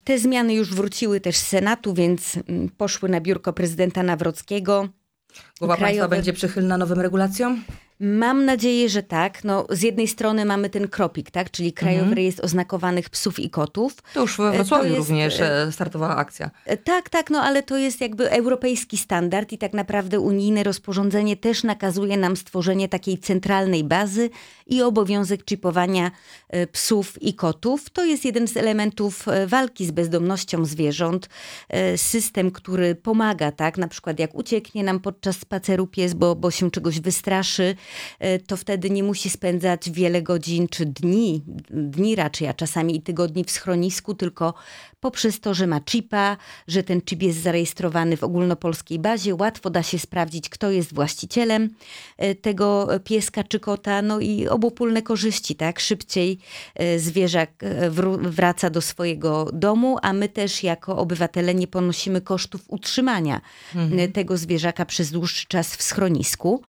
Te zmiany już wróciły też z Senatu, więc poszły na biurko prezydenta Nawrockiego. Głowa państwa będzie przychylna nowym regulacjom? Mam nadzieję, że tak. No, z jednej strony mamy ten KROPiK, tak? Czyli Krajowy Rejestr Oznakowanych Psów i Kotów. To już we Wrocławiu również startowała akcja. Tak, no ale to jest jakby europejski standard i tak naprawdę unijne rozporządzenie też nakazuje nam stworzenie takiej centralnej bazy i obowiązek czipowania psów i kotów. To jest jeden z elementów walki z bezdomnością zwierząt. System, który pomaga, tak? Na przykład jak ucieknie nam podczas spaceru pies, bo się czegoś wystraszy, to wtedy nie musi spędzać wiele godzin czy dni raczej, a czasami i tygodni w schronisku, tylko poprzez to, że ma chipa, że ten chip jest zarejestrowany w ogólnopolskiej bazie, łatwo da się sprawdzić, kto jest właścicielem tego pieska czy kota, no i obopólne korzyści, tak? Szybciej zwierzak wraca do swojego domu, a my też jako obywatele nie ponosimy kosztów utrzymania tego zwierzaka przez dłuższy czas w schronisku.